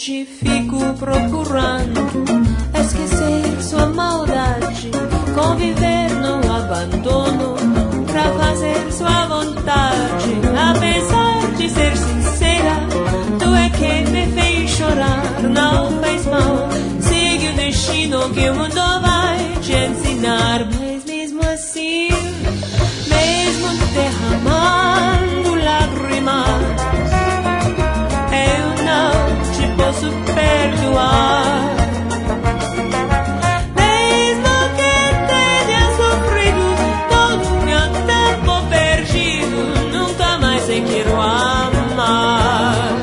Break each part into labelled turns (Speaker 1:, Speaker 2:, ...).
Speaker 1: Hoje fico procurando esquecer sua maldade, conviver no abandono, pra fazer sua vontade. Apesar de ser sincera, tu é quem me fez chorar. Não fez mal, sigue o destino que o mundo vai te ensinar. Mas mesmo assim, mesmo derramando lágrimas, eu não te posso perdoar. Mesmo que tenha sofrido todo o meu tempo perdido, nunca mais te quero amar.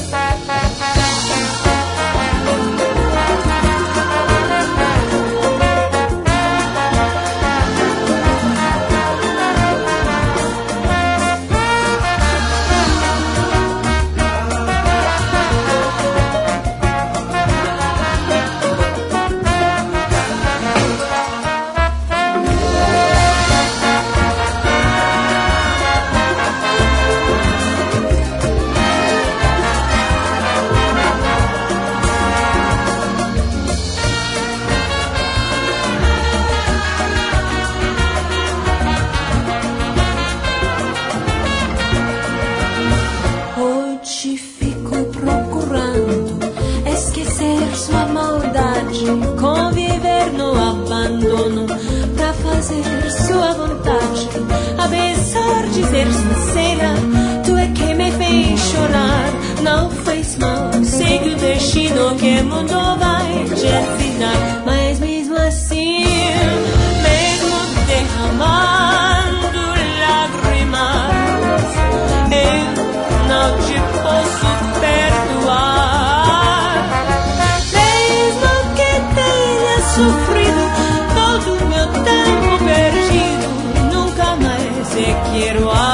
Speaker 1: Hoje fico procurando esquecer sua maldade, conviver no abandono, pra fazer sua vontade. Apesar de ser sincera, tu é quem me fez chorar. Não fez mal, segue o destino que o mundo vai te ensinar. Mas mesmo assim, mesmo derramando lágrimas, eu não te posso perdoar. Mesmo que tenha sofrido todo o meu tempo perdido, nunca mais te quero amar.